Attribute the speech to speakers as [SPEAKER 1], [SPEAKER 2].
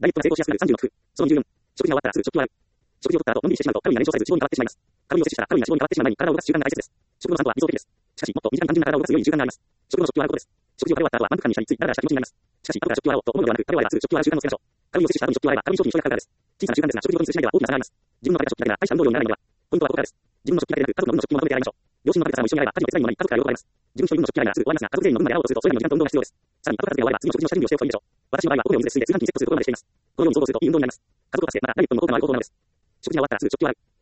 [SPEAKER 1] ダイエットが成功しやすくなる30の工夫。その24。食事が終わったらすぐ食器を洗う。食事を取った後、のんびりしてしまうと、カロリーが燃焼されず脂肪に変わってしまいます。カロリーを摂取したらカロリーが脂肪に変わってしまう前に体を動かす習慣が大切です。食後の散歩は理想的です。しかし、もっと短く単純な体を動かす良い習慣があります。食後の食器を洗うことです。食事を食べ終わった後は満足感に浸りつい、ダラダラした気持ちになります。しかし、後から食器を洗おうと思うのではなく、食べ終わればすぐ食器を洗う習慣をつけましょう。カロリーを摂取した後に食器を洗えば、カロリー消費に一緒にかかるからです。小さな習慣ですが、食事ごとに数しないでは大きな差があります。自分の食べた食器だけが大した運動量にならないのでは。ポイントはここからです。自分の食器だけでなく、家族の分の食器もまとめて洗いましょう。両親の食べた皿も一緒に洗えば、家事の手伝いにもなり、家族から喜ばれます。自分一人分の食器洗いならすぐ終わりますが、家族全員の分まで洗おうとすると、それらの時間と運動が必要です。さらに、後片付けが終われば、次の食事の下準備をしておくといいでしょう。私の場合は、お風呂を水で水で炊飯器にセットするところまでしています。このように想像すると、いい運動になります。家族とかして、またダイエットの方法がある方法なのです。食事が終わったらすぐ食器を洗う。